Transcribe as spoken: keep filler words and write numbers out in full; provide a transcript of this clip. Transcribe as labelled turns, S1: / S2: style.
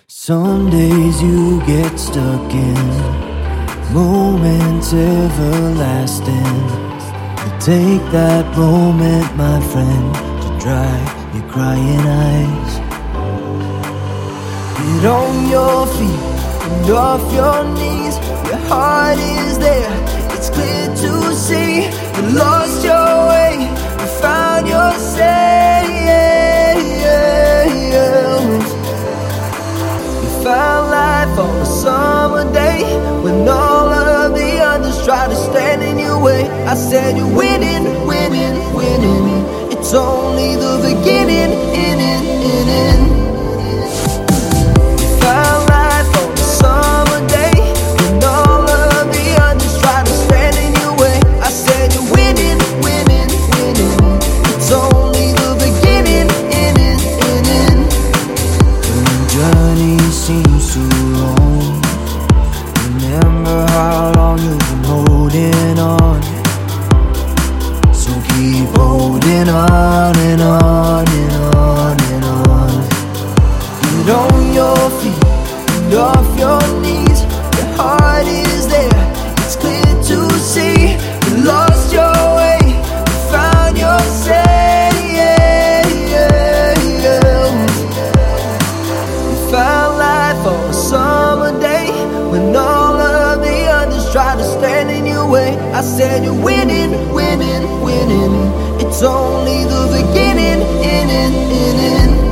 S1: Some days you get stuck in moments everlasting. You take that moment, my friend, to dry your crying eyes. Get on your feet and off your knees. Your heart is there, it's clear to see. You lost your way, you found yourself. Found life on a summer day when all of the others try to stand in your way. I said you're winning, winning, winning. It's only the beginning, in it, in it. You found life on a summer day when all of the others try to stand in your way. I said you're winning, winning, winning. It's only the beginning, in it, in it. When the journey seems too long, remember how long you've been holding on. So keep holding on and on and on and on. Get on your feet and off your knees. Your heart is there, it's clear to see. You lost your way, you found yourself. You found life on a summer day when all of the others try to stand in your way. I said you're winning, winning, winning. It's only the beginning, in it, in it.